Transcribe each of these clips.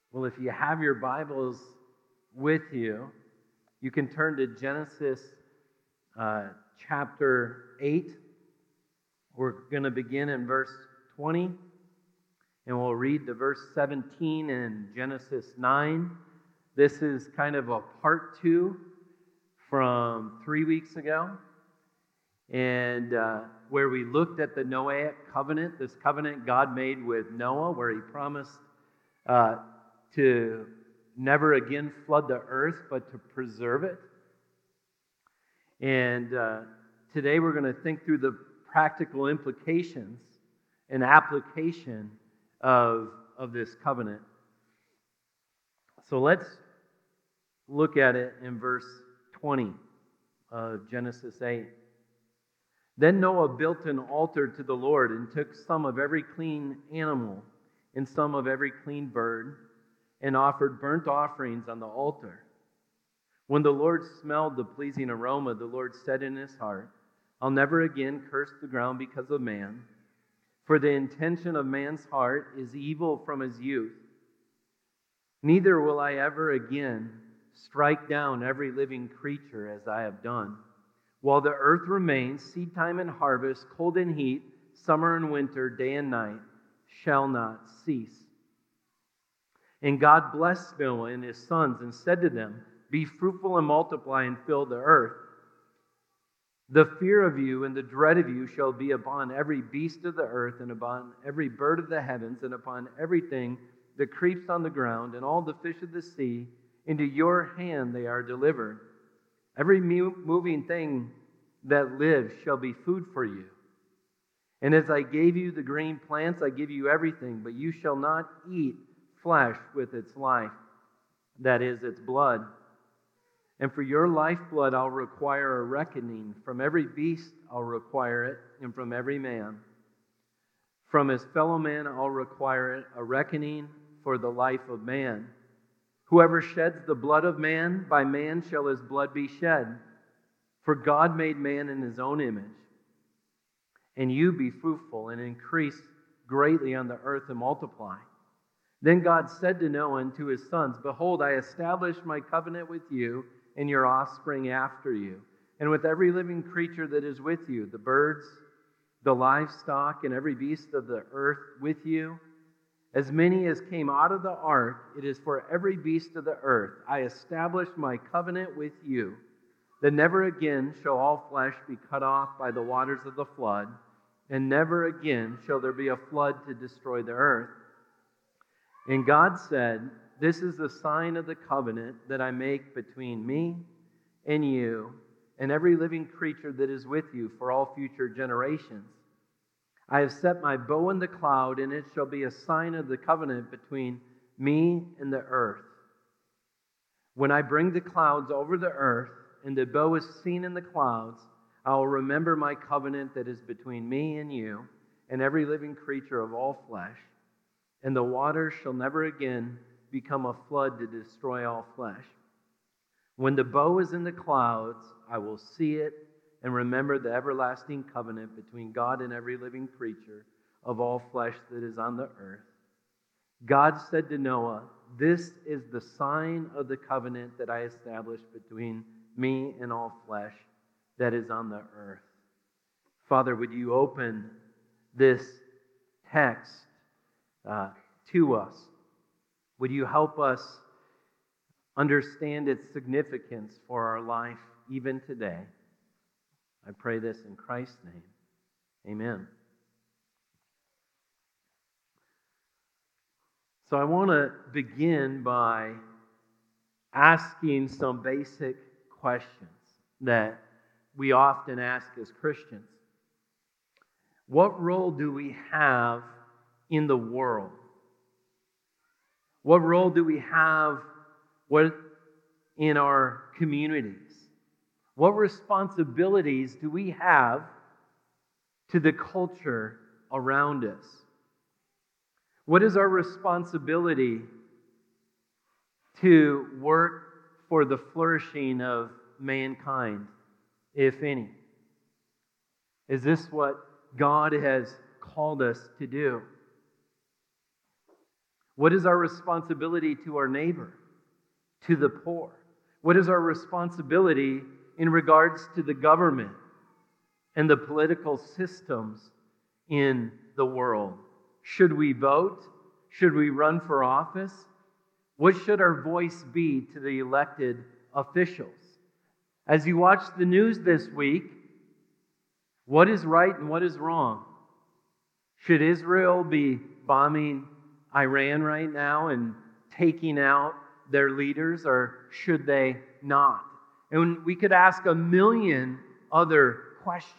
Well, if you have your Bibles with you, you can turn to Genesis chapter 8. We're going to begin in verse 20, and we'll read to verse 17 in Genesis 9. This is kind of a part 2 from 3 weeks ago, and where we looked at the Noahic covenant, this covenant God made with Noah, where he promised to never again flood the earth, but to preserve it. And today we're going to think through the practical implications and application of this covenant. So let's look at it in verse 20 of Genesis 8. Then Noah built an altar to the Lord and took some of every clean animal and some of every clean bird and offered burnt offerings on the altar. When the Lord smelled the pleasing aroma, the Lord said in his heart, I'll never again curse the ground because of man, for the intention of man's heart is evil from his youth. Neither will I ever again strike down every living creature as I have done. While the earth remains, seed time and harvest, cold and heat, summer and winter, day and night, shall not cease. And God blessed Noah and his sons and said to them, Be fruitful and multiply and fill the earth. The fear of you and the dread of you shall be upon every beast of the earth and upon every bird of the heavens and upon everything that creeps on the ground and all the fish of the sea. Into your hand they are delivered. Every moving thing that lives shall be food for you. And as I gave you the green plants, I give you everything, but you shall not eat flesh with its life, that is, its blood. And for your lifeblood I'll require a reckoning. From every beast I'll require it, and from every man. From his fellow man I'll require it, a reckoning for the life of man. Whoever sheds the blood of man, by man shall his blood be shed. For God made man in his own image. And you be fruitful and increase greatly on the earth and multiply. Then God said to Noah and to his sons, Behold, I establish my covenant with you and your offspring after you, and with every living creature that is with you, the birds, the livestock, and every beast of the earth with you. As many as came out of the ark, it is for every beast of the earth. I establish my covenant with you, that never again shall all flesh be cut off by the waters of the flood, and never again shall there be a flood to destroy the earth. And God said, This is the sign of the covenant that I make between me and you and every living creature that is with you for all future generations. I have set my bow in the cloud, and it shall be a sign of the covenant between me and the earth. When I bring the clouds over the earth, and the bow is seen in the clouds, I will remember my covenant that is between me and you and every living creature of all flesh. And the waters shall never again become a flood to destroy all flesh. When the bow is in the clouds, I will see it and remember the everlasting covenant between God and every living creature of all flesh that is on the earth. God said to Noah, This is the sign of the covenant that I established between me and all flesh that is on the earth. Father, would you open this text to us? Would you help us understand its significance for our life even today? I pray this in Christ's name. Amen. So I want to begin by asking some basic questions that we often ask as Christians. What role do we have in the world? What role do we have in our communities? What responsibilities do we have to the culture around us? What is our responsibility to work for the flourishing of mankind, if any? Is this what God has called us to do? What is our responsibility to our neighbor, to the poor? What is our responsibility in regards to the government and the political systems in the world? Should we vote? Should we run for office? What should our voice be to the elected officials? As you watch the news this week, what is right and what is wrong? Should Israel be bombing Iran right now and taking out their leaders, or should they not? And we could ask a million other questions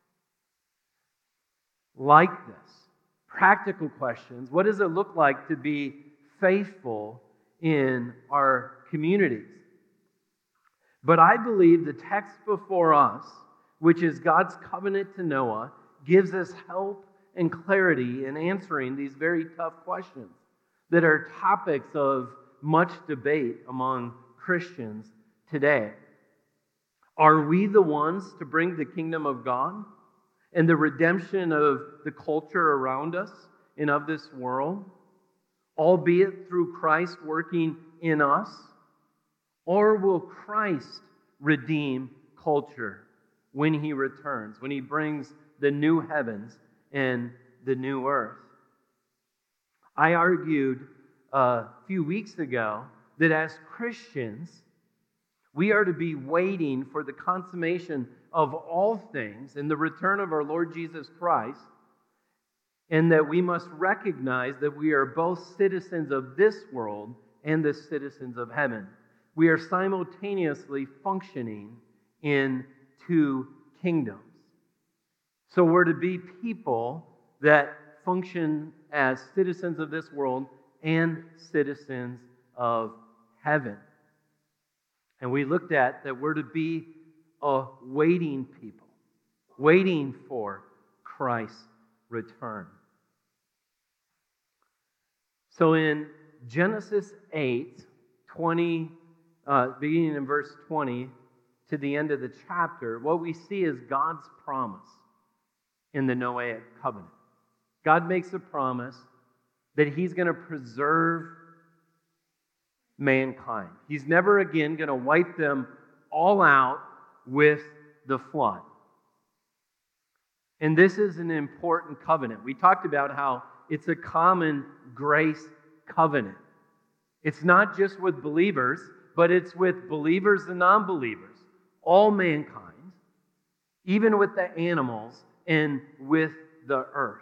like this. Practical questions. What does it look like to be faithful in our communities? But I believe the text before us, which is God's covenant to Noah, gives us help and clarity in answering these very tough questions that are topics of much debate among Christians today. Are we the ones to bring the kingdom of God and the redemption of the culture around us and of this world, albeit through Christ working in us? Or will Christ redeem culture when He returns, when He brings the new heavens and the new earth? I argued a few weeks ago that as Christians, we are to be waiting for the consummation of all things and the return of our Lord Jesus Christ, and that we must recognize that we are both citizens of this world and the citizens of heaven. We are simultaneously functioning in two kingdoms. So we're to be people that function as citizens of this world and citizens of heaven. And we looked at that we're to be a waiting people, waiting for Christ's return. So in Genesis 8:20, beginning in verse 20 to the end of the chapter, what we see is God's promise in the Noahic covenant. God makes a promise that He's going to preserve mankind. He's never again going to wipe them all out with the flood. And this is an important covenant. We talked about how it's a common grace covenant. It's not just with believers, but it's with believers and non-believers, all mankind, even with the animals and with the earth.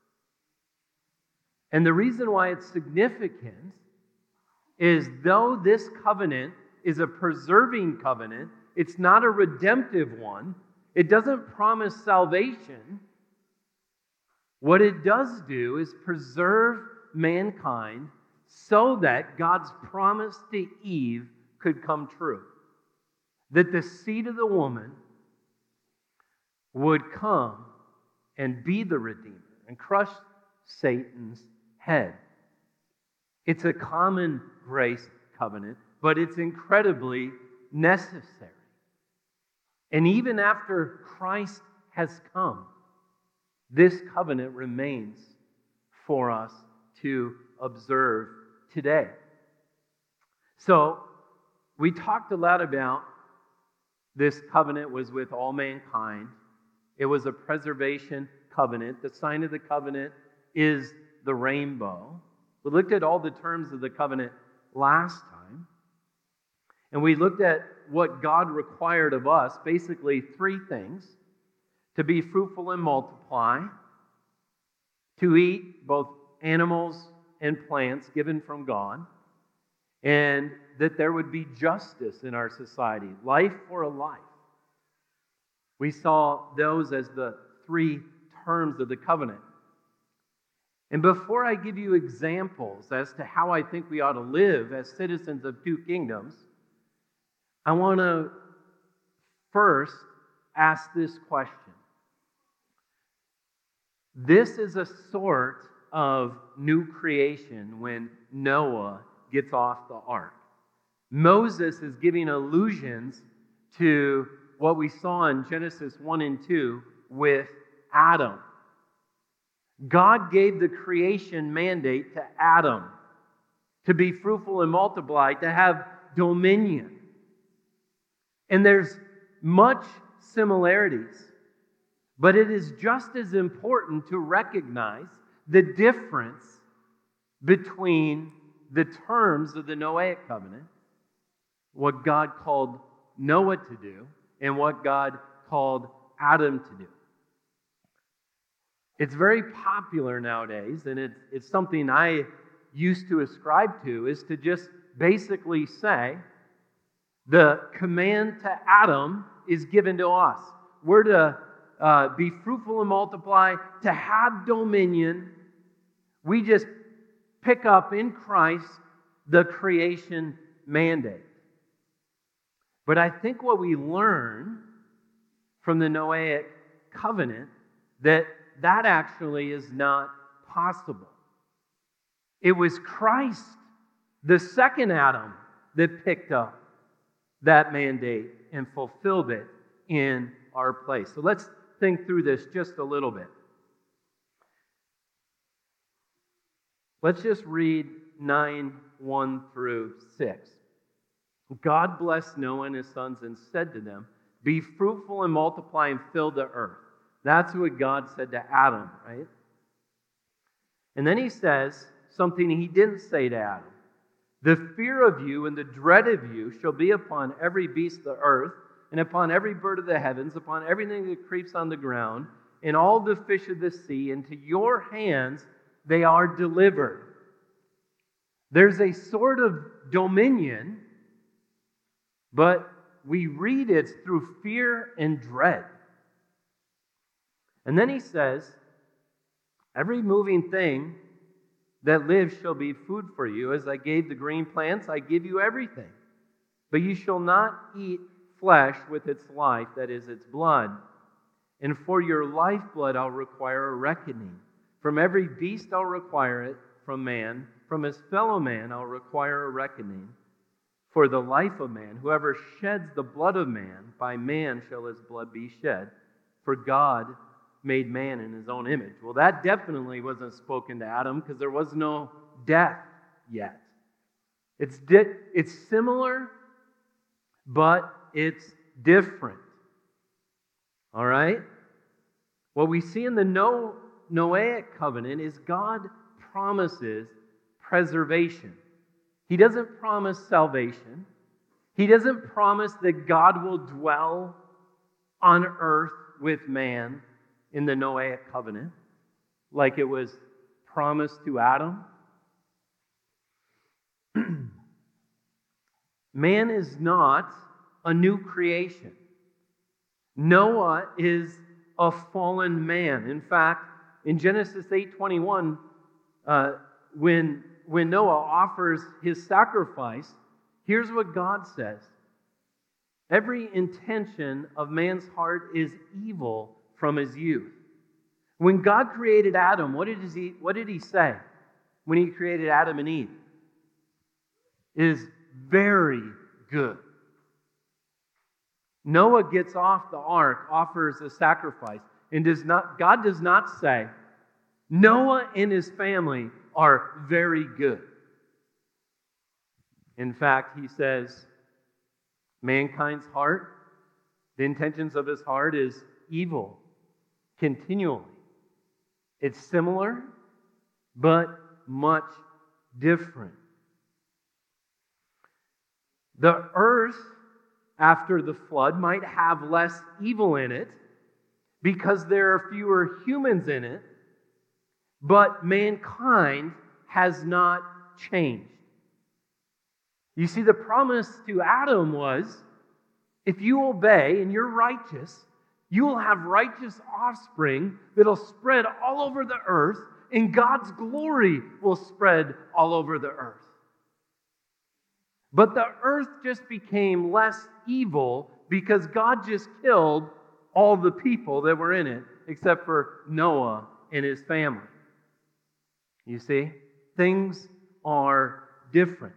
And the reason why it's significant is though this covenant is a preserving covenant, it's not a redemptive one. It doesn't promise salvation. What it does do is preserve mankind so that God's promise to Eve could come true. That the seed of the woman would come and be the Redeemer and crush Satan's head. It's a common grace covenant, but it's incredibly necessary. And even after Christ has come, this covenant remains for us to observe today. So, we talked a lot about this covenant was with all mankind. It was a preservation covenant. The sign of the covenant is the rainbow. We looked at all the terms of the covenant last time. And we looked at what God required of us, basically three things: to be fruitful and multiply, to eat both animals and plants given from God, and that there would be justice in our society, life for a life. We saw those as the three terms of the covenant. And before I give you examples as to how I think we ought to live as citizens of two kingdoms, I want to first ask this question. This is a sort of new creation when Noah gets off the ark. Moses is giving allusions to what we saw in Genesis 1 and 2 with Adam. God gave the creation mandate to Adam to be fruitful and multiply, to have dominion. And there's much similarities, but it is just as important to recognize the difference between the terms of the Noahic covenant, what God called Noah to do, and what God called Adam to do. It's very popular nowadays, and it's something I used to ascribe to, is to just basically say the command to Adam is given to us. We're to be fruitful and multiply, to have dominion. We just pick up in Christ the creation mandate. But I think what we learn from the Noahic covenant, that actually is not possible. It was Christ, the second Adam, that picked up that mandate and fulfilled it in our place. So let's think through this just a little bit. Let's just read 9:1 through 6. God blessed Noah and his sons and said to them, "Be fruitful and multiply and fill the earth." That's what God said to Adam, right? And then he says something he didn't say to Adam. "The fear of you and the dread of you shall be upon every beast of the earth, and upon every bird of the heavens, upon everything that creeps on the ground, and all the fish of the sea. Into your hands they are delivered." There's a sort of dominion, but we read it's through fear and dread. And then he says, "Every moving thing that lives shall be food for you. As I gave the green plants, I give you everything. But you shall not eat flesh with its life, that is, its blood. And for your lifeblood I'll require a reckoning. From every beast I'll require it, from man. From his fellow man I'll require a reckoning. For the life of man, whoever sheds the blood of man, by man shall his blood be shed. For God made man in his own image." Well, that definitely wasn't spoken to Adam because there was no death yet. It's similar, but it's different. All right? What we see in the Noahic covenant is God promises preservation. He doesn't promise salvation. He doesn't promise that God will dwell on earth with man in the Noahic covenant like it was promised to Adam. Man is not a new creation. Noah is a fallen man. In fact, in Genesis 8:21, when Noah offers his sacrifice, here's what God says. "Every intention of man's heart is evil from his youth." When God created Adam, what did he say when he created Adam and Eve? It is very good. Noah gets off the ark, offers a sacrifice, and God does not say, "Noah and his family are very good." In fact, he says, mankind's heart, the intentions of his heart is evil continually. It's similar, but much different. The earth, after the flood, might have less evil in it because there are fewer humans in it, but mankind has not changed. You see, the promise to Adam was, if you obey and you're righteous, you will have righteous offspring that'll spread all over the earth, and God's glory will spread all over the earth. But the earth just became less evil because God just killed all the people that were in it, except for Noah and his family. You see, things are different.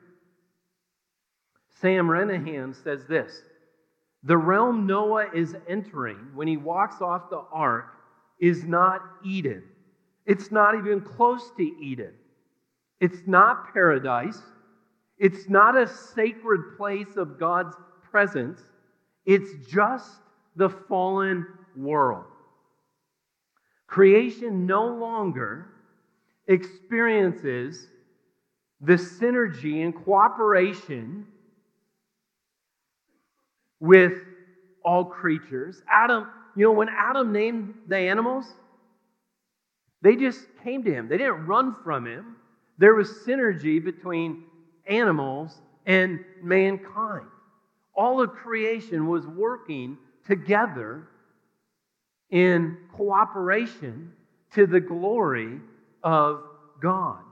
Sam Renahan says this: "The realm Noah is entering when he walks off the ark is not Eden. It's not even close to Eden. It's not paradise. It's not a sacred place of God's presence. It's just the fallen world. Creation no longer experiences the synergy and cooperation with all creatures. When Adam named the animals, they just came to him. They didn't run from him. There was synergy between animals and mankind. All of creation was working together in cooperation to the glory of God.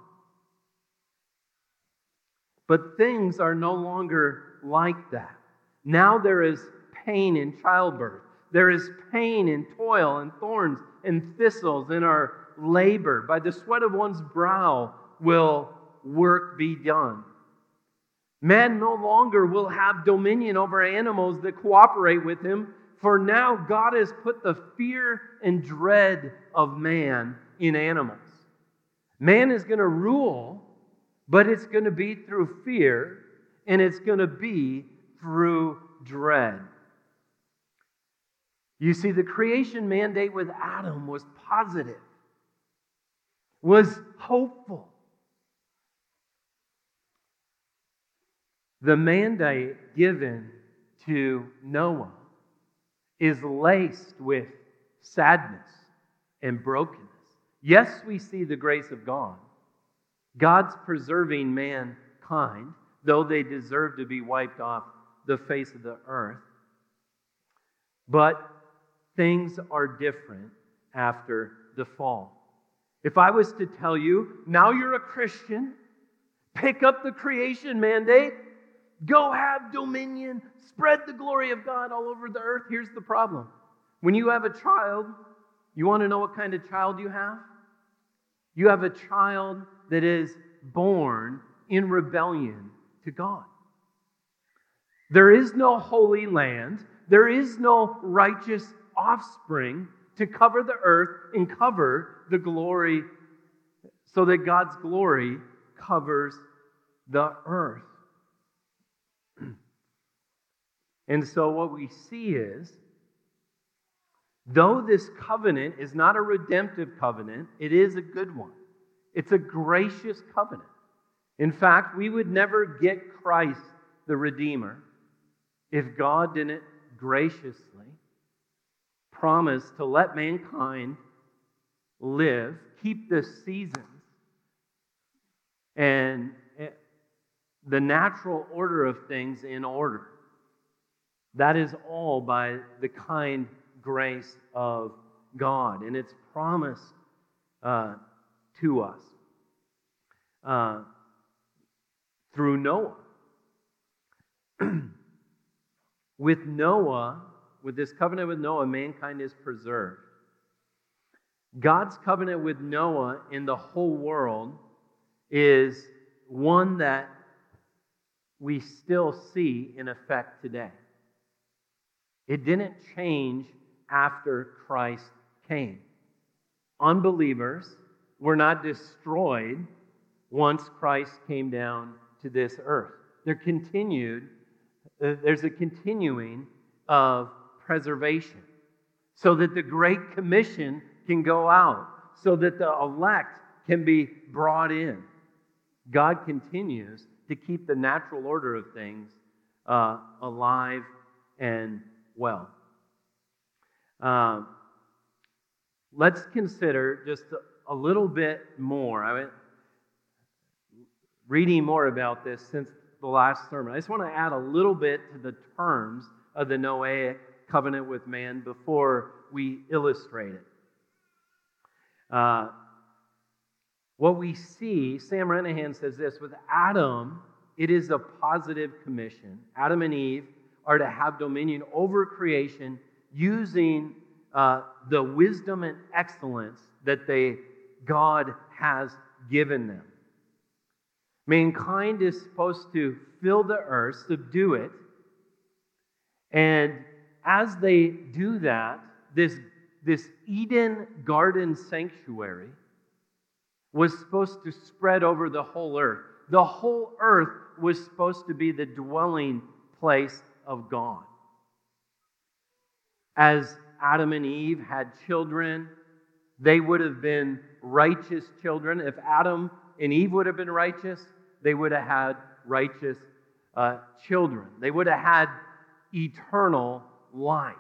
But things are no longer like that. Now there is pain in childbirth. There is pain and toil and thorns and thistles in our labor. By the sweat of one's brow will work be done. Man no longer will have dominion over animals that cooperate with him, for now God has put the fear and dread of man in animals. Man is going to rule, but it's going to be through fear, and it's going to be through dread. You see, the creation mandate with Adam was positive, was hopeful. The mandate given to Noah is laced with sadness and brokenness. Yes, we see the grace of God. God's preserving mankind, though they deserve to be wiped off the face of the earth. But things are different after the fall. If I was to tell you, now you're a Christian, pick up the creation mandate, go have dominion, spread the glory of God all over the earth. Here's the problem. When you have a child, you want to know what kind of child you have? You have a child that is born in rebellion to God. There is no holy land. There is no righteous offspring to cover the earth and cover the glory, so that God's glory covers the earth. And so what we see is, though this covenant is not a redemptive covenant, it is a good one. It's a gracious covenant. In fact, we would never get Christ the Redeemer if God didn't graciously promise to let mankind live, keep the seasons and the natural order of things in order. That is all by the kind grace of God, and it's promised to us through Noah. With Noah, with this covenant with Noah, mankind is preserved. God's covenant with Noah in the whole world is one that we still see in effect today. It didn't change after Christ came. Unbelievers were not destroyed once Christ came down to this earth. There's a continuing of preservation so that the Great Commission can go out, so that the elect can be brought in. God continues to keep the natural order of things alive and well. Let's consider just a little bit more. I've been reading more about this since the last sermon. I just want to add a little bit to the terms of the Noahic covenant with man before we illustrate it. What we see, Sam Renahan says this, with Adam, it is a positive commission. Adam and Eve are to have dominion over creation using the wisdom and excellence that God has given them. Mankind is supposed to fill the earth, subdue it, and as they do that, this Eden garden sanctuary was supposed to spread over the whole earth. The whole earth was supposed to be the dwelling place of God. As Adam and Eve had children, they would have been righteous children. If Adam and Eve would have been righteous, they would have had righteous children. They would have had eternal life.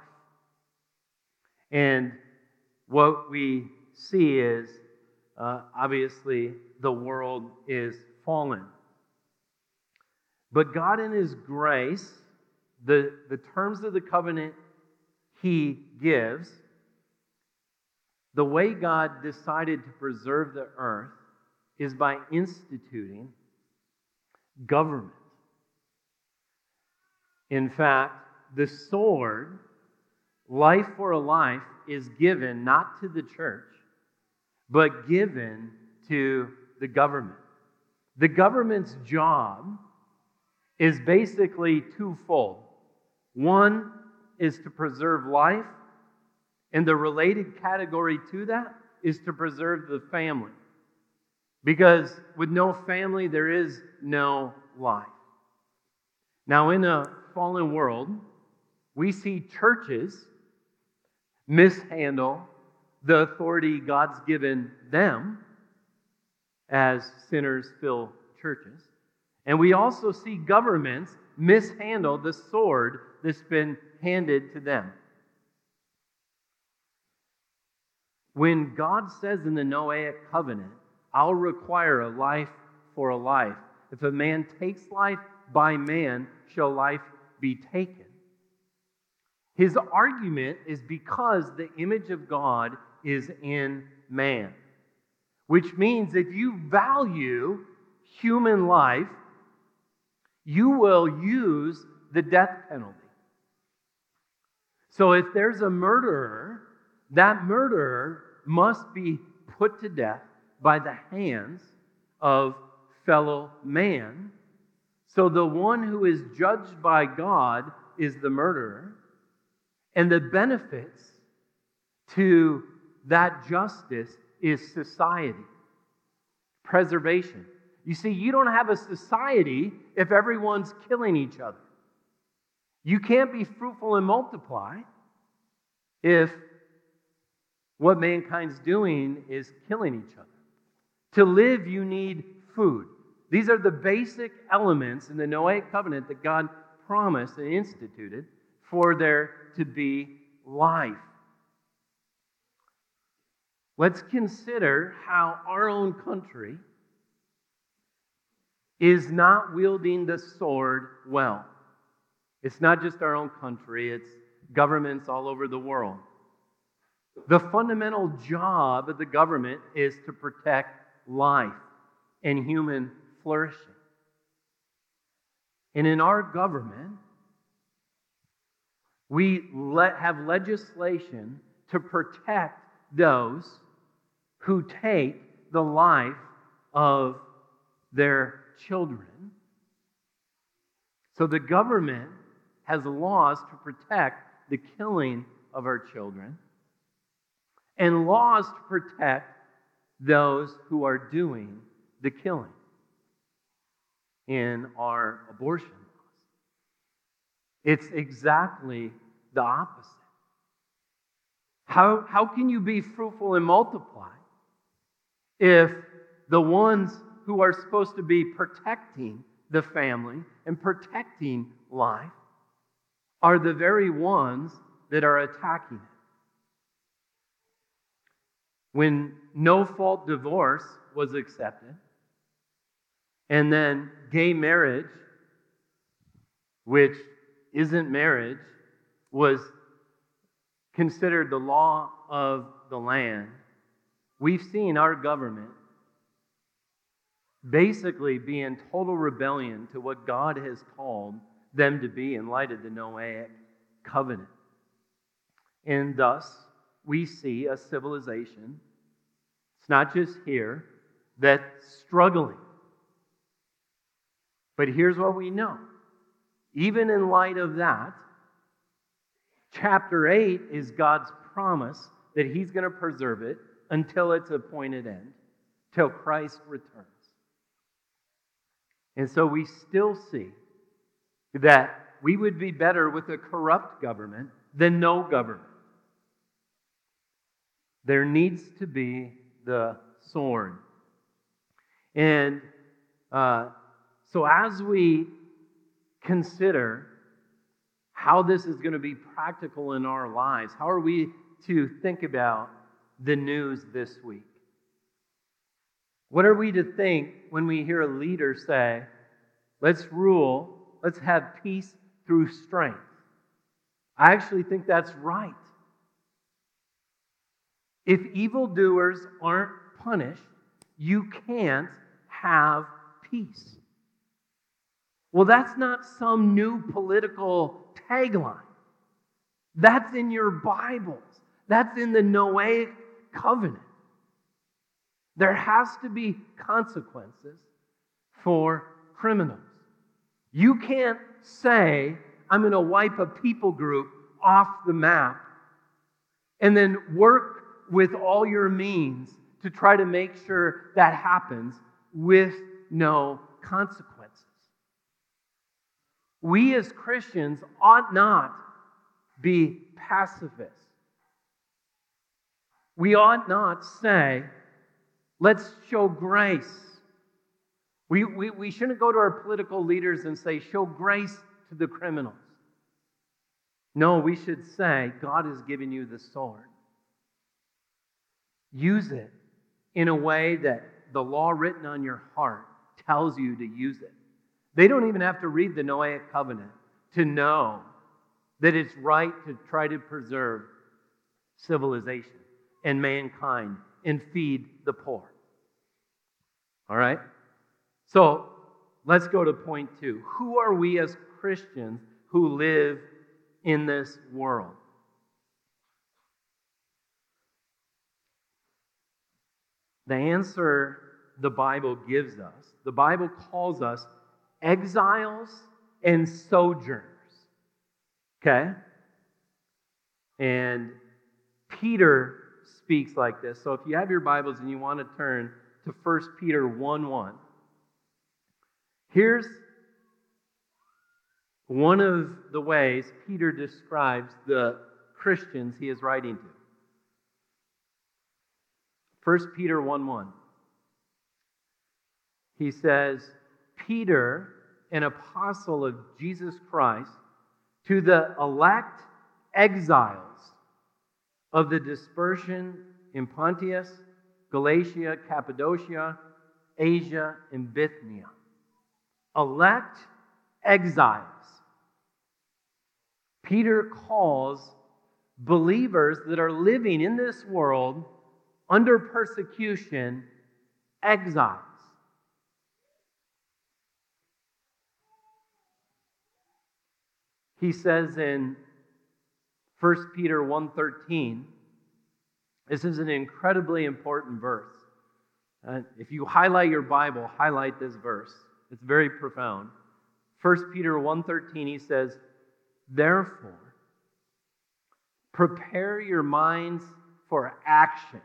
And what we see is, obviously, the world is fallen. But God in His grace, the terms of the covenant He gives, the way God decided to preserve the earth is by instituting government. In fact, the sword, life for a life, is given not to the church, but given to the government. The government's job is basically twofold. One is to preserve life, and the related category to that is to preserve the family. Because with no family, there is no life. Now, in a fallen world, we see churches mishandle the authority God's given them as sinners fill churches. And we also see governments mishandle the sword that's been handed to them. When God says in the Noahic covenant, I'll require a life for a life. If a man takes life, by man shall life be taken. His argument is because the image of God is in man. Which means if you value human life, you will use the death penalty. So if there's a murderer, that murderer must be put to death by the hands of fellow man. So the one who is judged by God is the murderer, and the benefits to that justice is society, preservation. You see, you don't have a society if everyone's killing each other. You can't be fruitful and multiply if what mankind's doing is killing each other. To live, you need food. These are the basic elements in the Noahic covenant that God promised and instituted for there to be life. Let's consider how our own country is not wielding the sword well. It's not just our own country, it's governments all over the world. The fundamental job of the government is to protect life and human flourishing. And in our government, we have legislation to protect those who take the life of their children. So the government has laws to protect the killing of our children and laws to protect those who are doing the killing in our abortion laws. It's exactly the opposite. How can you be fruitful and multiply if the ones who are supposed to be protecting the family and protecting life are the very ones that are attacking it? When no-fault divorce was accepted, and then gay marriage, which isn't marriage, was considered the law of the land, we've seen our government basically be in total rebellion to what God has called them to be in light of the Noahic covenant. And thus, we see a civilization, it's not just here, that's struggling. But here's what we know. Even in light of that, chapter 8 is God's promise that He's going to preserve it until its appointed end, till Christ returns. And so we still see that we would be better with a corrupt government than no government. There needs to be the sword. And so as we consider how this is going to be practical in our lives, how are we to think about the news this week? What are we to think when we hear a leader say, let's rule, let's have peace through strength? I actually think that's right. If evildoers aren't punished, you can't have peace. Well, that's not some new political tagline. That's in your Bibles. That's in the Noahic covenant. There has to be consequences for criminals. You can't say, I'm going to wipe a people group off the map and then work with all your means to try to make sure that happens with no consequences. We as Christians ought not be pacifists. We ought not say, let's show grace. We shouldn't go to our political leaders and say, show grace to the criminals. No, we should say, God has given you the sword. Use it in a way that the law written on your heart tells you to use it. They don't even have to read the Noahic covenant to know that it's right to try to preserve civilization and mankind and feed the poor. All right? So let's go to point 2. Who are we as Christians who live in this world? The answer the Bible gives us, the Bible calls us exiles and sojourners. Okay? And Peter speaks like this. So if you have your Bibles and you want to turn to 1 Peter 1:1, here's one of the ways Peter describes the Christians he is writing to. 1 Peter 1:1. He says, Peter, an apostle of Jesus Christ, to the elect exiles of the dispersion in Pontus, Galatia, Cappadocia, Asia, and Bithynia. Elect exiles. Peter calls believers that are living in this world under persecution exiles. He says in 1 Peter 1:13, this is an incredibly important verse. If you highlight your Bible, highlight this verse. It's very profound. 1 Peter 1:13, he says, therefore, prepare your minds for action.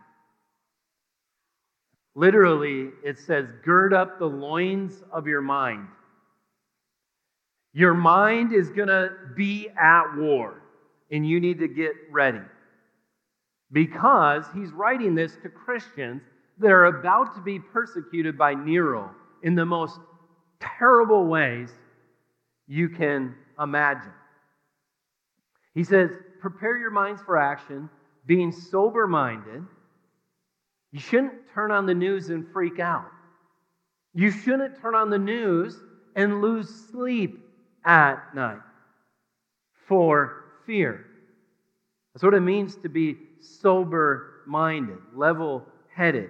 Literally, it says, gird up the loins of your mind. Your mind is going to be at war, and you need to get ready. Because he's writing this to Christians that are about to be persecuted by Nero in the most terrible ways you can imagine. He says, prepare your minds for action, being sober-minded. You shouldn't turn on the news and freak out. You shouldn't turn on the news and lose sleep at night for fear. That's what it means to be sober-minded, level-headed.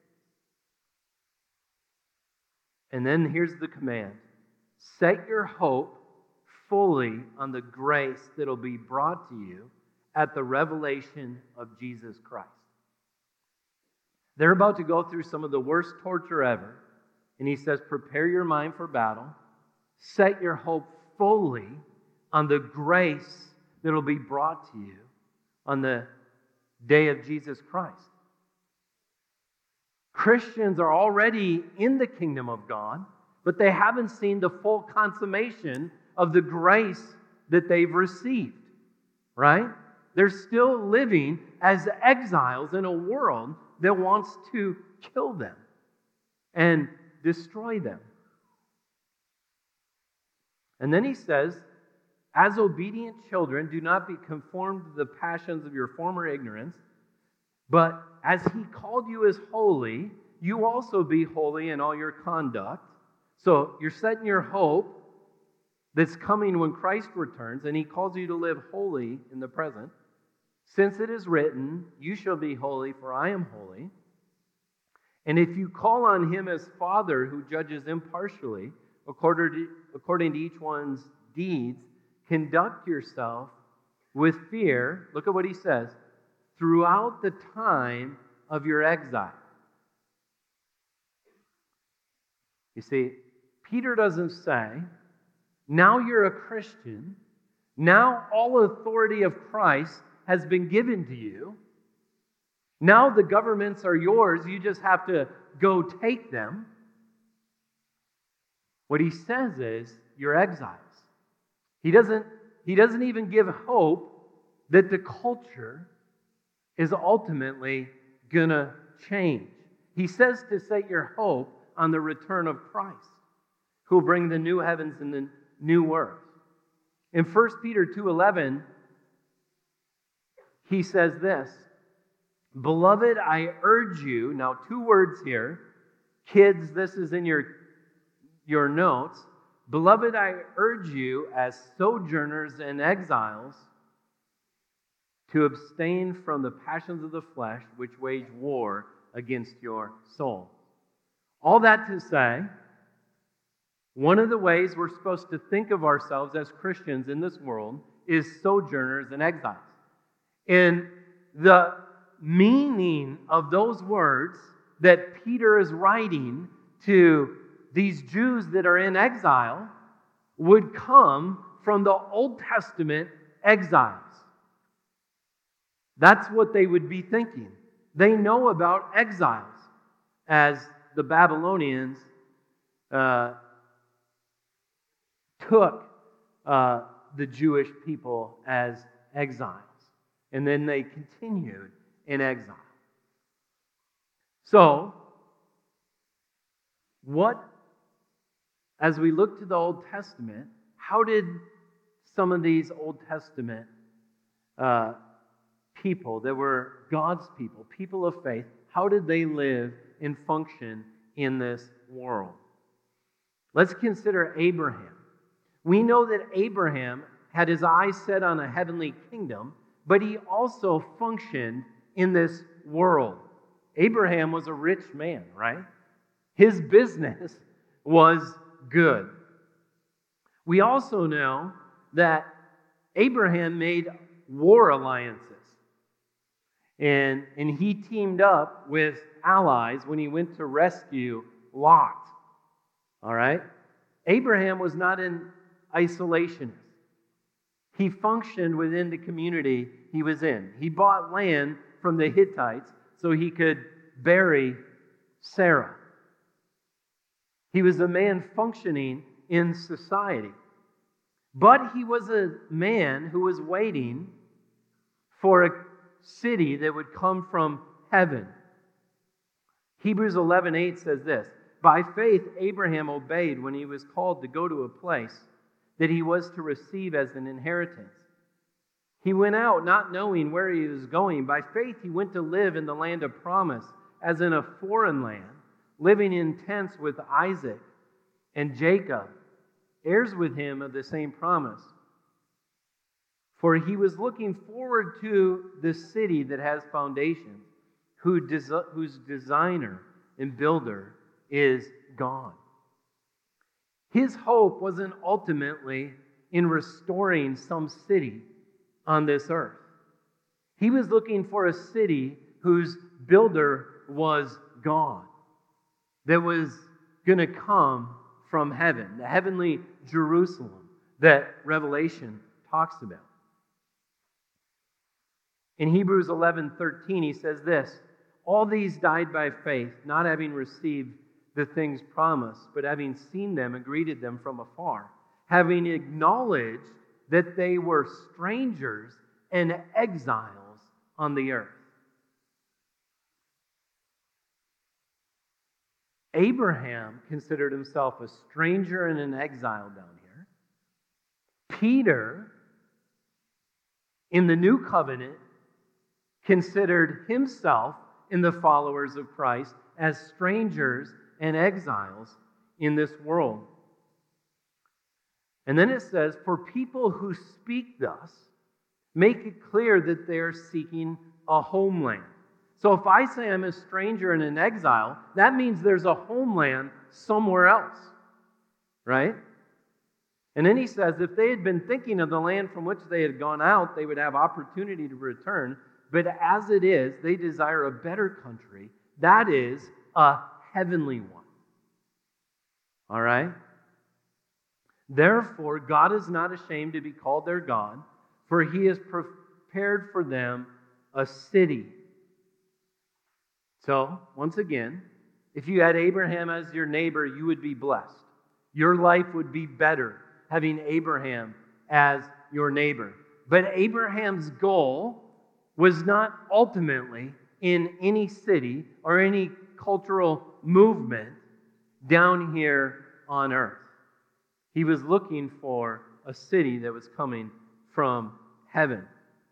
And then here's the command. Set your hope fully on the grace that will be brought to you at the revelation of Jesus Christ. They're about to go through some of the worst torture ever. And he says, prepare your mind for battle. Set your hope fully on the grace that will be brought to you on the day of Jesus Christ. Christians are already in the kingdom of God. but they haven't seen the full consummation of the grace that they've received, right? They're still living as exiles in a world that wants to kill them and destroy them. And then he says, as obedient children, do not be conformed to the passions of your former ignorance, but as he called you as holy, you also be holy in all your conduct. So you're setting your hope that's coming when Christ returns, and he calls you to live holy in the present. Since it is written, you shall be holy, for I am holy. And if you call on him as Father who judges impartially, according to each one's deeds, conduct yourself with fear, look at what he says, throughout the time of your exile. You see, Peter doesn't say, now you're a Christian, now all authority of Christ has been given to you, now the governments are yours, you just have to go take them. What he says is, you're exiles. He doesn't even give hope that the culture is ultimately going to change. He says to set your hope on the return of Christ, who will bring the new heavens and the new earth. In 1 Peter 2:11, he says this, Beloved, I urge you, now 2 words here, kids, this is in your notes, Beloved, I urge you as sojourners and exiles to abstain from the passions of the flesh which wage war against your soul. All that to say, one of the ways we're supposed to think of ourselves as Christians in this world is sojourners and exiles. And the meaning of those words that Peter is writing to these Jews that are in exile would come from the Old Testament exiles. That's what they would be thinking. They know about exiles as the Babylonians took the Jewish people as exiles. And then they continued in exile. So, as we look to the Old Testament, how did some of these Old Testament people that were God's people of faith, how did they live and function in this world? Let's consider Abraham. We know that Abraham had his eyes set on a heavenly kingdom, but he also functioned in this world. Abraham was a rich man, right? His business was good. We also know that Abraham made war alliances. And he teamed up with allies when he went to rescue Lot. All right? Abraham was not an isolationist. He functioned within the community he was in. He bought land from the Hittites so he could bury Sarah. He was a man functioning in society. But he was a man who was waiting for a city that would come from heaven. Hebrews 11:8 says this, By faith Abraham obeyed when he was called to go to a place that he was to receive as an inheritance. He went out not knowing where he was going. By faith he went to live in the land of promise, as in a foreign land, living in tents with Isaac and Jacob, heirs with him of the same promise. For he was looking forward to the city that has foundations, whose designer and builder is God. His hope wasn't ultimately in restoring some city on this earth. He was looking for a city whose builder was God, that was going to come from heaven, the heavenly Jerusalem that Revelation talks about. In Hebrews 11:13, he says this, All these died by faith, not having received the things promised, but having seen them and greeted them from afar, having acknowledged that they were strangers and exiles on the earth. Abraham considered himself a stranger and an exile down here. Peter, in the new covenant, considered himself in the followers of Christ as strangers and exiles in this world. And then it says, for people who speak thus, make it clear that they are seeking a homeland. So if I say I'm a stranger and an exile, that means there's a homeland somewhere else, right? And then he says if they had been thinking of the land from which they had gone out, they would have opportunity to return. But as it is, they desire a better country, that is, a heavenly one. All right? Therefore, God is not ashamed to be called their God, for he has prepared for them a city. So, once again, if you had Abraham as your neighbor, you would be blessed. Your life would be better having Abraham as your neighbor. But Abraham's goal was not ultimately in any city or any cultural movement down here on earth. He was looking for a city that was coming from heaven.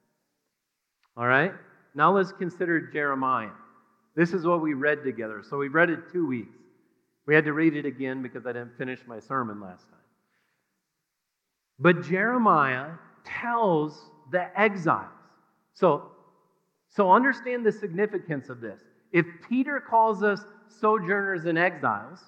All right? Now let's consider Jeremiah. This is what we read together. So we read it 2 weeks. We had to read it again because I didn't finish my sermon last time. But Jeremiah tells the exiles. So understand the significance of this. If Peter calls us sojourners and exiles,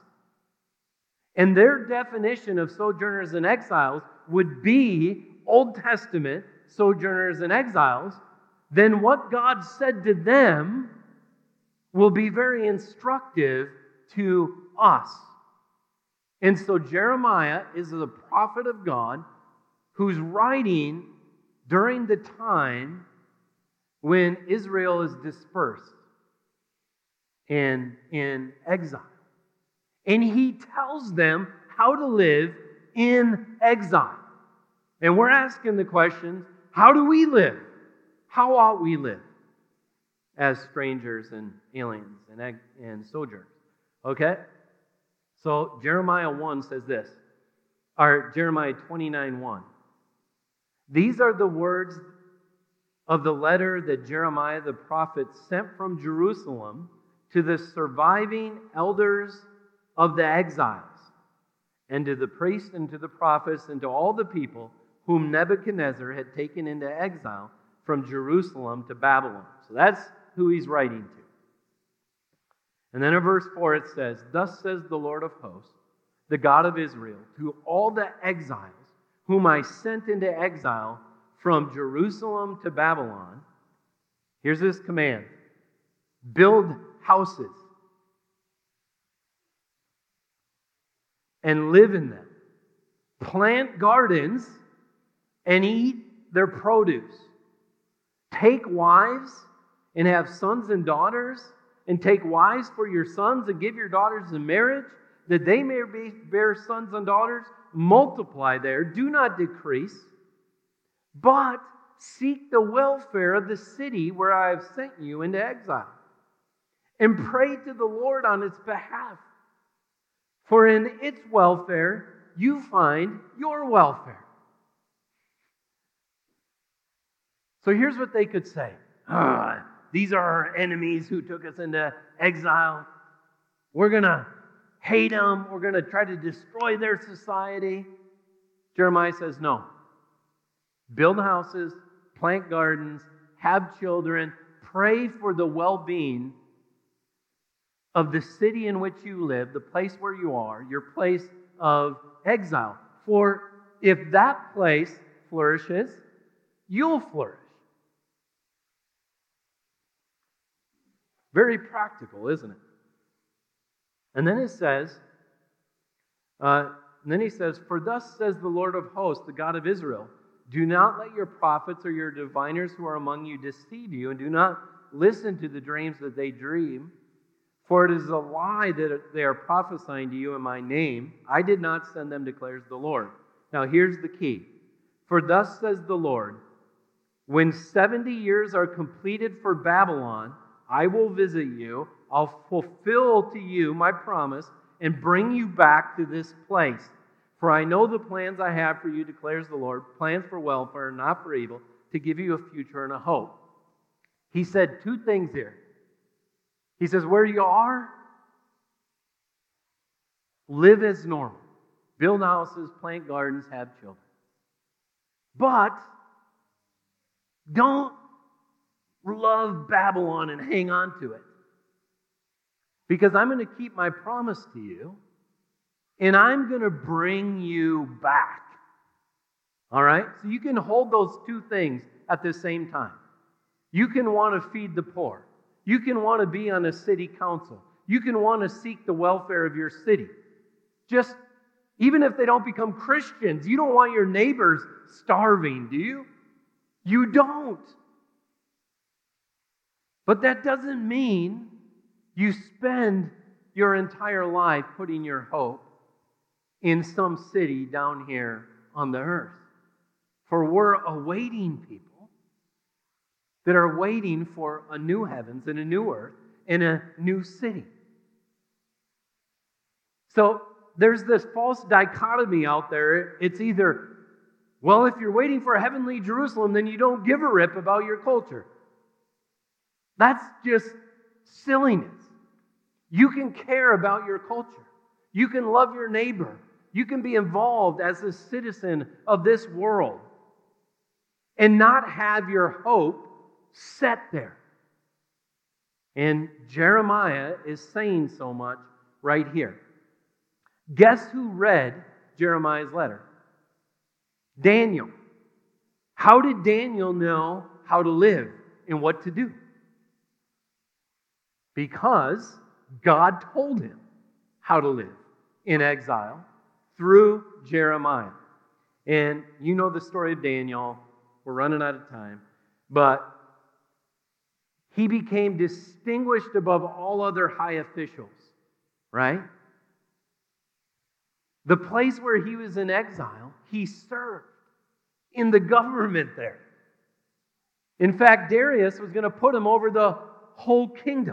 and their definition of sojourners and exiles would be Old Testament sojourners and exiles, then what God said to them will be very instructive to us. And so Jeremiah is the prophet of God who's writing during the time when Israel is dispersed and in exile. And he tells them how to live in exile. And we're asking the question, how do we live? How ought we live as strangers and aliens and sojourners? Okay? So Jeremiah 1 says this, or Jeremiah 29:1. These are the words of the letter that Jeremiah the prophet sent from Jerusalem to the surviving elders of the exiles, and to the priests and to the prophets and to all the people whom Nebuchadnezzar had taken into exile from Jerusalem to Babylon. So that's who he's writing to. And then in verse 4 it says, thus says the Lord of hosts, the God of Israel, to all the exiles whom I sent into exile from Jerusalem to Babylon, here's this command: build houses and live in them. Plant gardens and eat their produce. Take wives and have sons and daughters, and take wives for your sons and give your daughters in marriage, that they may bear sons and daughters. Multiply there, do not decrease, but seek the welfare of the city where I have sent you into exile, and pray to the Lord on its behalf. For in its welfare you find your welfare. So here's what they could say. These are our enemies who took us into exile. We're going to hate them. We're going to try to destroy their society. Jeremiah says, no. Build houses, plant gardens, have children, pray for the well-being of the city in which you live, the place where you are, your place of exile. For if that place flourishes, you'll flourish. Very practical, isn't it? And then it says, for thus says the Lord of hosts, the God of Israel, do not let your prophets or your diviners who are among you deceive you, and do not listen to the dreams that they dream. For it is a lie that they are prophesying to you in my name. I did not send them, declares the Lord. Now here's the key. For thus says the Lord, when 70 years are completed for Babylon, I will visit you. I'll fulfill to you my promise and bring you back to this place. For I know the plans I have for you, declares the Lord, plans for welfare, not for evil, to give you a future and a hope. He said two things here. He says, where you are, live as normal. Build houses, plant gardens, have children. But don't love Babylon and hang on to it. Because I'm going to keep my promise to you, and I'm going to bring you back. All right? So you can hold those two things at the same time. You can want to feed the poor. You can want to be on a city council. You can want to seek the welfare of your city. Just, even if they don't become Christians, you don't want your neighbors starving, do you? You don't. But that doesn't mean you spend your entire life putting your hope in some city down here on the earth. For we're awaiting people that are waiting for a new heavens and a new earth and a new city. So there's this false dichotomy out there. It's either, well, if you're waiting for a heavenly Jerusalem, then you don't give a rip about your culture. That's just silliness. You can care about your culture. You can love your neighbor. You can be involved as a citizen of this world and not have your hope set there. And Jeremiah is saying so much right here. Guess who read Jeremiah's letter? Daniel. How did Daniel know how to live and what to do? Because God told him how to live in exile through Jeremiah. And you know the story of Daniel. We're running out of time. But he became distinguished above all other high officials, right? The place where he was in exile, he served in the government there. In fact, Darius was going to put him over the whole kingdom.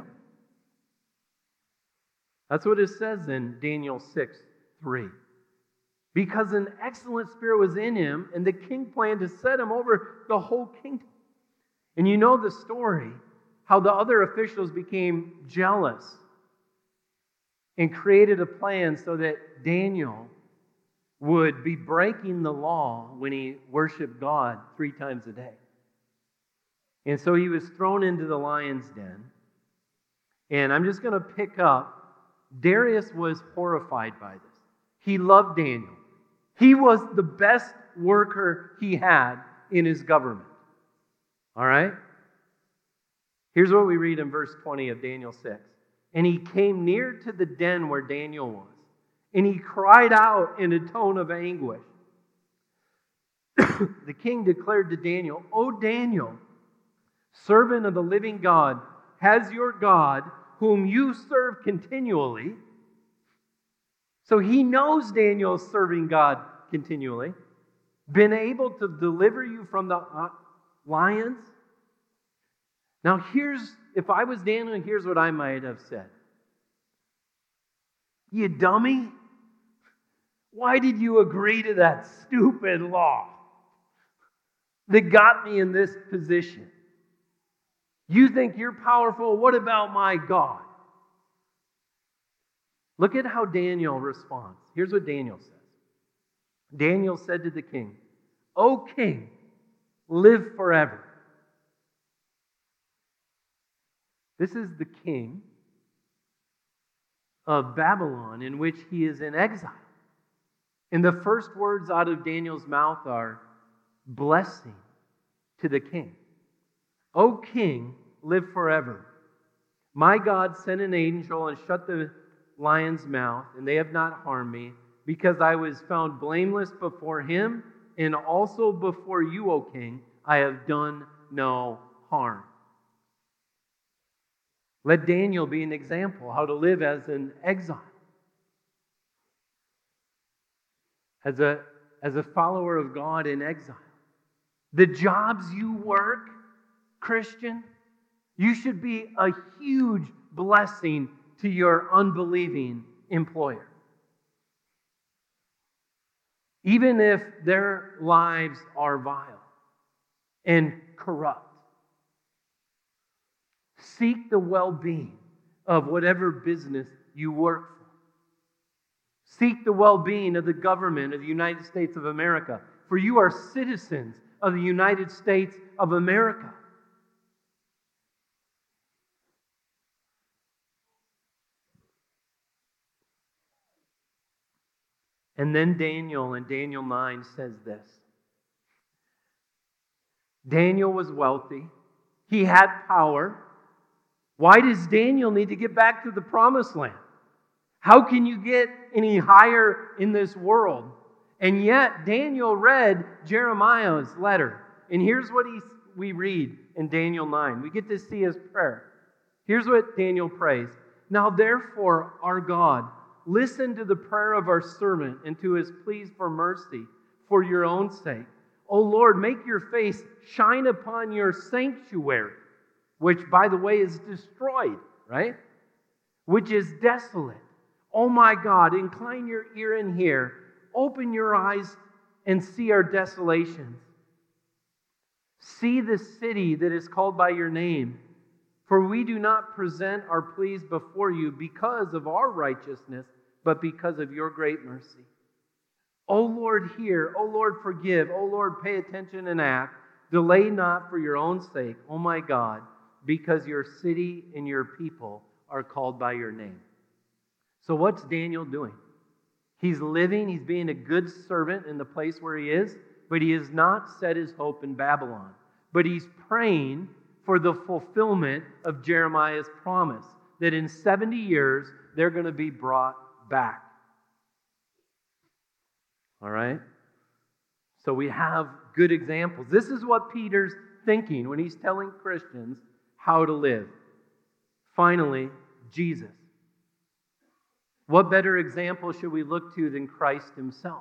That's what it says in Daniel 6:3. Because an excellent spirit was in him, and the king planned to set him over the whole kingdom. And you know the story, how the other officials became jealous and created a plan so that Daniel would be breaking the law when he worshiped God 3 times a day. And so he was thrown into the lion's den. And I'm just going to pick up. Darius was horrified by this. He loved Daniel. He was the best worker he had in his government. All right? Here's what we read in verse 20 of Daniel 6. And he came near to the den where Daniel was, and he cried out in a tone of anguish. The king declared to Daniel, O Daniel, servant of the living God, has your God, whom you serve continually. So he knows Daniel's serving God continually. Been able to deliver you from the lions? Now if I was Daniel, here's what I might have said. You dummy. Why did you agree to that stupid law that got me in this position? You think you're powerful? What about my God? Look at how Daniel responds. Here's what Daniel says. Daniel said to the king, O king, live forever. This is the king of Babylon in which he is in exile. And the first words out of Daniel's mouth are, blessing to the king. O king, live forever. My God sent an angel and shut the lion's mouth, and they have not harmed me, because I was found blameless before him, and also before you, O king, I have done no harm. Let Daniel be an example how to live as an exile. As a follower of God in exile. The jobs you work, Christian, you should be a huge blessing to your unbelieving employer. Even if their lives are vile and corrupt. Seek the well-being of whatever business you work for. Seek the well-being of the government of the United States of America, for you are citizens of the United States of America. And then Daniel in Daniel 9 says this. Daniel was wealthy. He had power. Why does Daniel need to get back to the promised land? How can you get any higher in this world? And yet, Daniel read Jeremiah's letter. And here's what we read in Daniel 9. We get to see his prayer. Here's what Daniel prays. Now therefore, our God, listen to the prayer of our servant and to his pleas for mercy for your own sake. O Lord, make your face shine upon your sanctuary, which, by the way, is destroyed, right? Which is desolate. Oh my God, incline your ear and hear. Open your eyes and see our desolations. See the city that is called by your name. For we do not present our pleas before you because of our righteousness, but because of your great mercy. O Lord, hear. O Lord, forgive. O Lord, pay attention and act. Delay not for your own sake, O my God, because your city and your people are called by your name. So what's Daniel doing? He's living, he's being a good servant in the place where he is, but he has not set his hope in Babylon. But he's praying for the fulfillment of Jeremiah's promise, that in 70 years, they're going to be brought back. All right? So we have good examples. This is what Peter's thinking when he's telling Christians how to live. Finally, Jesus. What better example should we look to than Christ himself?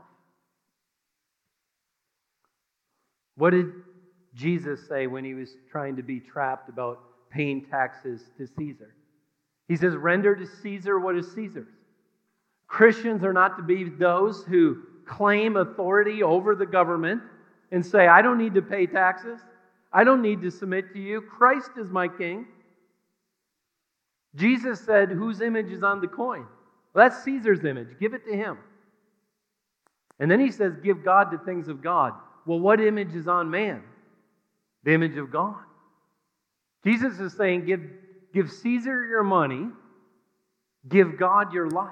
What did Jesus say when he was trying to be trapped about paying taxes to Caesar? He says, render to Caesar what is Caesar's. Christians are not to be those who claim authority over the government and say, I don't need to pay taxes. I don't need to submit to you. Christ is my king. Jesus said, whose image is on the coin? Well, that's Caesar's image. Give it to him. And then he says, give God the things of God. Well, what image is on man? The image of God. Jesus is saying, give Caesar your money, give God your life.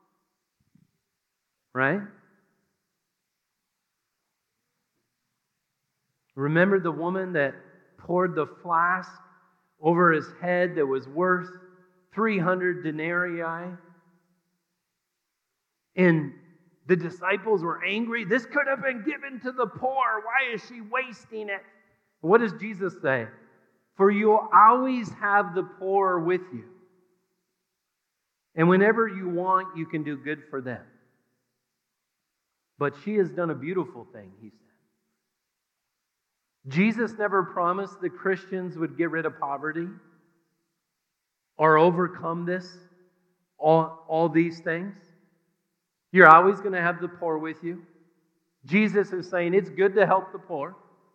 Right? Remember the woman that poured the flask over his head that was worth 300 denarii? And the disciples were angry. This could have been given to the poor. Why is she wasting it? What does Jesus say? For you'll always have the poor with you. And whenever you want, you can do good for them. But she has done a beautiful thing, he said. Jesus never promised that Christians would get rid of poverty or overcome all these things. You're always going to have the poor with you. Jesus is saying it's good to help the poor.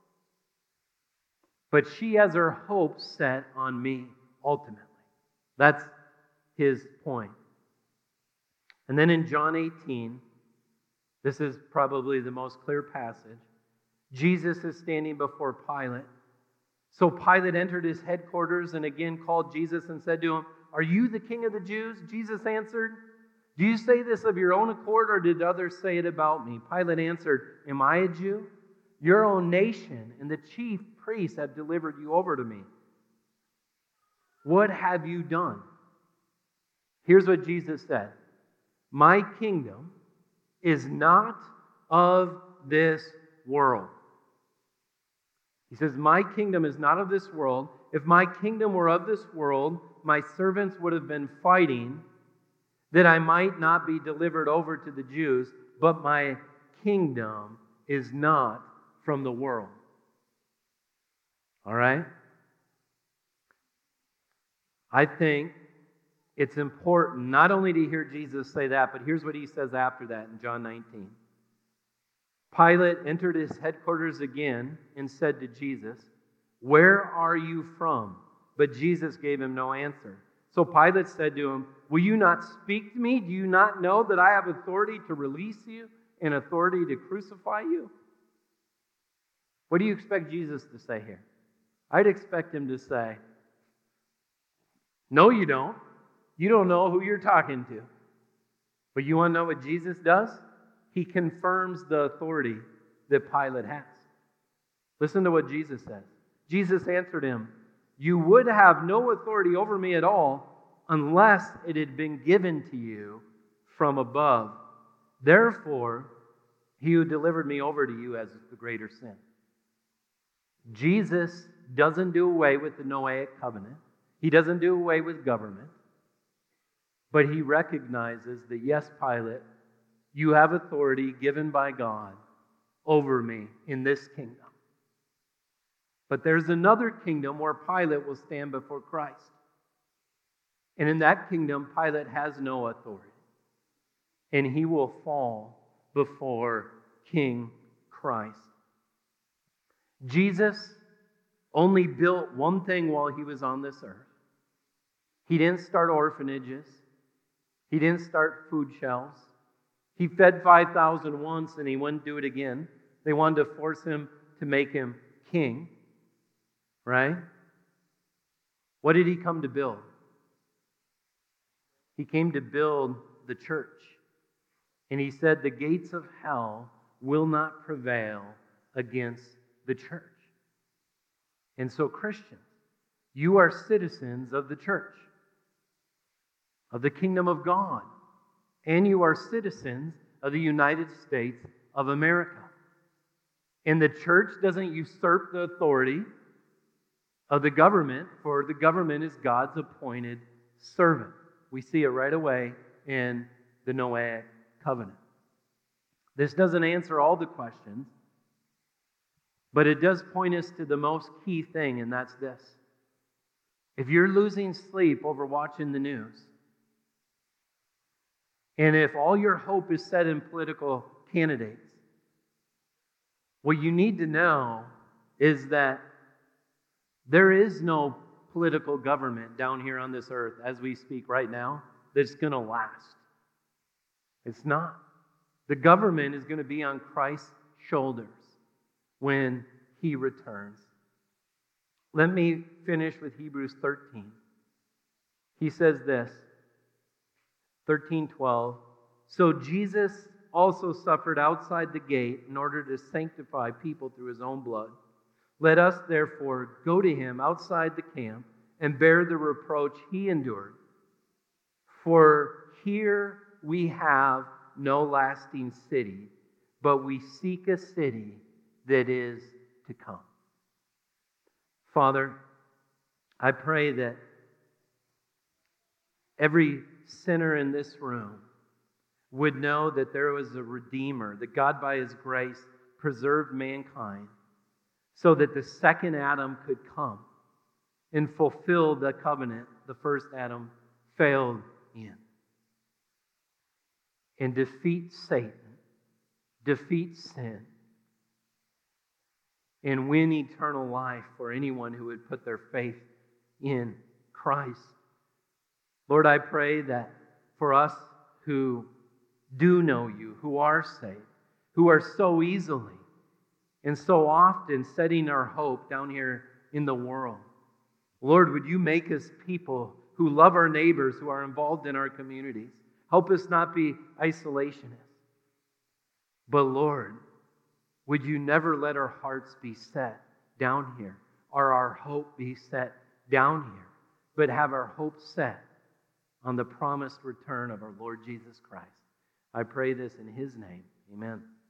But she has her hope set on me, ultimately. That's his point. And then in John 18, this is probably the most clear passage. Jesus is standing before Pilate. So Pilate entered his headquarters and again called Jesus and said to him, are you the king of the Jews? Jesus answered, do you say this of your own accord, or did others say it about me? Pilate answered, am I a Jew? Your own nation and the chief priests have delivered you over to me. What have you done? Here's what Jesus said. My kingdom is not of this world. He says, my kingdom is not of this world. If my kingdom were of this world, my servants would have been fighting that I might not be delivered over to the Jews, but my kingdom is not from the world. All right? I think it's important not only to hear Jesus say that, but here's what he says after that in John 19. Pilate entered his headquarters again and said to Jesus, "Where are you from?" But Jesus gave him no answer. So Pilate said to him, "Will you not speak to me? Do you not know that I have authority to release you and authority to crucify you?" What do you expect Jesus to say here? I'd expect him to say, "No, you don't. You don't know who you're talking to." But you want to know what Jesus does? He confirms the authority that Pilate has. Listen to what Jesus says. Jesus answered him, "You would have no authority over me at all unless it had been given to you from above. Therefore, he who delivered me over to you has the greater sin." Jesus doesn't do away with the Noahic covenant. He doesn't do away with government. But he recognizes that, yes, Pilate, you have authority given by God over me in this kingdom. But there's another kingdom where Pilate will stand before Christ. And in that kingdom, Pilate has no authority. And he will fall before King Christ. Jesus only built one thing while he was on this earth. He didn't start orphanages. He didn't start food shelves. He fed 5,000 once and he wouldn't do it again. They wanted to force him to make him king. Right? What did he come to build? He came to build the church. And he said the gates of hell will not prevail against the church. And so, Christians, you are citizens of the church, of the kingdom of God, and you are citizens of the United States of America. And the church doesn't usurp the authority of the government, for the government is God's appointed servant. We see it right away in the Noahic covenant. This doesn't answer all the questions, but it does point us to the most key thing, and that's this. If you're losing sleep over watching the news, and if all your hope is set in political candidates, what you need to know is that there is no political government down here on this earth as we speak right now that's going to last. It's not. The government is going to be on Christ's shoulders when he returns. Let me finish with Hebrews 13. He says this, 13:12. So Jesus also suffered outside the gate in order to sanctify people through his own blood. Let us therefore go to him outside the camp and bear the reproach he endured. For here we have no lasting city, but we seek a city that is to come. Father, I pray that every sinner in this room would know that there was a Redeemer, that God by his grace preserved mankind so that the second Adam could come and fulfill the covenant the first Adam failed in. And defeat Satan, defeat sin, and win eternal life for anyone who would put their faith in Christ. Lord, I pray that for us who do know you, who are saved, who are so easily and so often setting our hope down here in the world, Lord, would you make us people who love our neighbors, who are involved in our communities. Help us not be isolationists. But Lord, would you never let our hearts be set down here, or our hope be set down here, but have our hope set on the promised return of our Lord Jesus Christ. I pray this in his name. Amen.